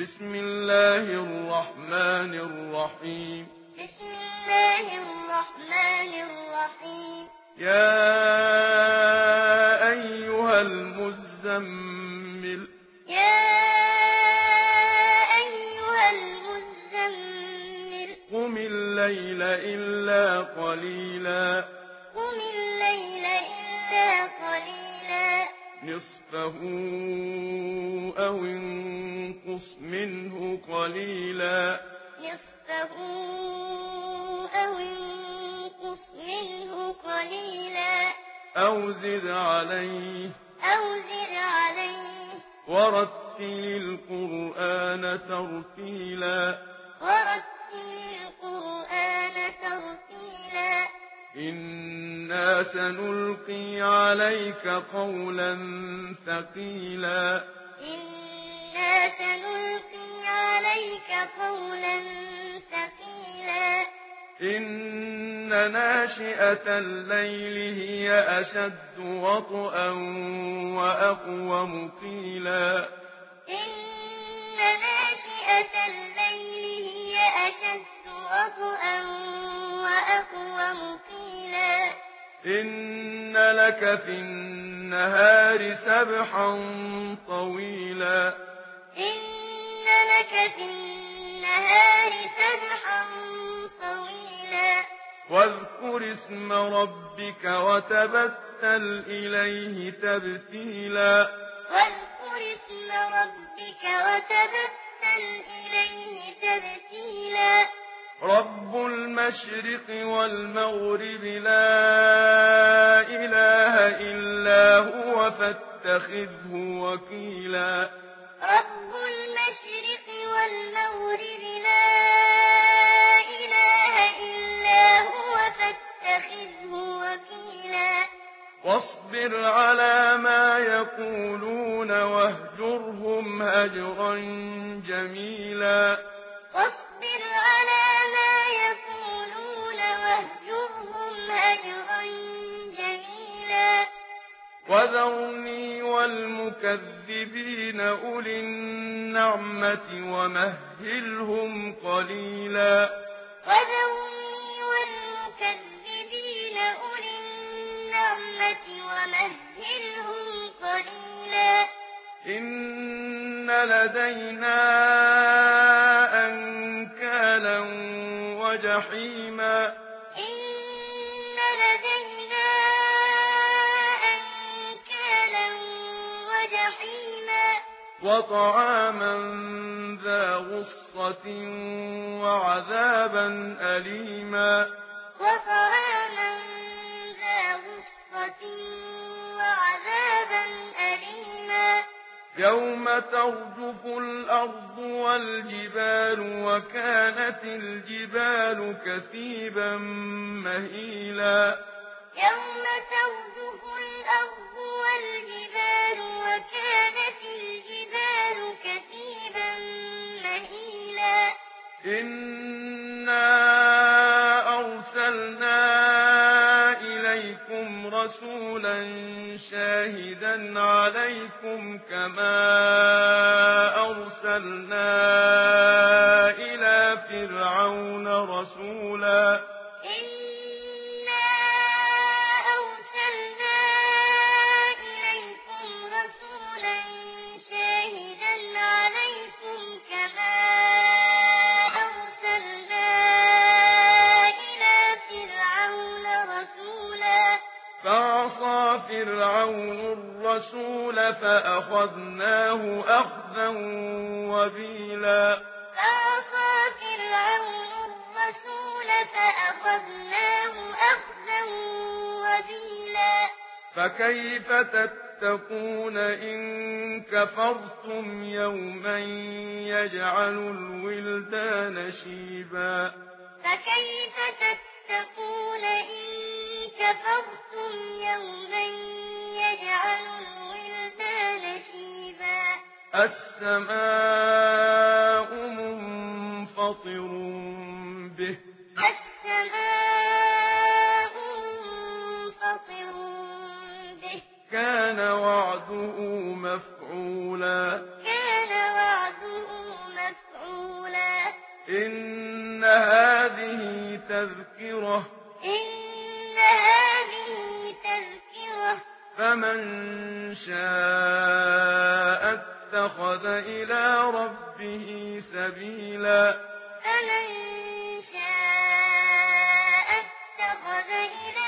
بسم الله الرحمن الرحيم بسم الله الرحمن الرحيم يا أيها المزمل يا أيها المزمل قم الليل إلا قليلا قم الليل إلا قليلا نصفه أو انقص منه قليلا نصفه أو انقص منه قليلا أو زد عليه ورتل القرآن ترتيلا إنا سنلقي عليك قولا ثقيلا إن ناشئة الليل هي أشد وطئا وأقوم قيلا إن لك في النهار سبحا طويلا واذكر اسم ربك وتبتل إليه تبتيلا رب المشرق والمغرب لا إله إلا هو فاتخذه وكيلا رب المشرق والمغرب لا إله إلا هو فاتخذه وكيلا واصبر على ما يقولون واهجرهم هجرا جميلا واصبر على ما يقولون واهجرهم هجرا جميلا وذرني والمكذبين أولي النعمة ومهلهم قليلا وذرني والمكذبين أولي النعمة ومهلهم قليلا إن لدينا أنكالا وجحيما إن لدينا أنكالا وجحيما وطعاما ذا غصة وعذابا أليما وطعاما ذا غصة وعذابا أليما يوم ترجف الأرض والجبال وكانت الجبال كثيبا مهيلا يوم ترجف الأرض والجبال وكانت الجبال كثيبا مهيلا إنا أرسلنا إليكم رسولا شاهدا عليكم كما أرسلنا إلى فرعون رسولا إنا أرسلنا إليكم رسولا شاهدا عليكم كما أرسلنا إلى فرعون رسولا فعصى فرعون الرسول فأخذناه أخذا وبيلا فكيف تتقون إن كفرتم يوما يجعل الولدان شيبا فكيف تتقون إن كفرتم يوما يجعل الولدان شيبا السماء منفطر به كان وعده مفعولا تذكرة فمن شاء اتخذ إلى ربه سبيلا